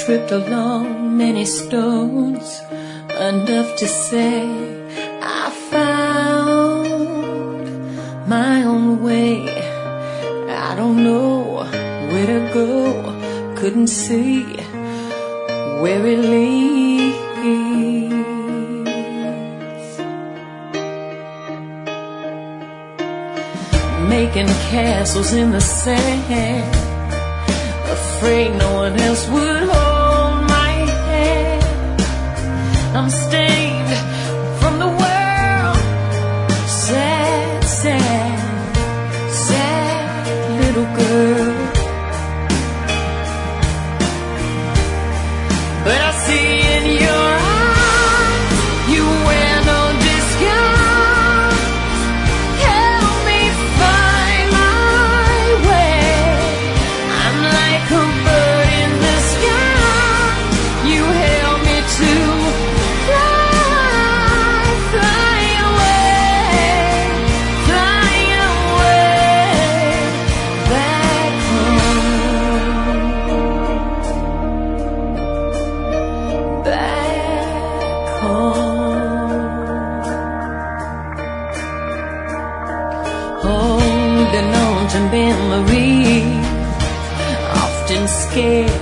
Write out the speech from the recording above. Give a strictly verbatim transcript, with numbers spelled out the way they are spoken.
tripped along many stones, enough to say I found my own way. I don't know where to go, couldn't see where it leads. Making castles in the sand, afraid no one else would hold my hand. I'm stained from the world, sad, sad, sad little girl. But I see in your eyes, you wear no disguise. Help me find my way. I'm like a bird in the sky. You help me to fly, fly away, fly away, back home, back home. Holding on to memories, often scared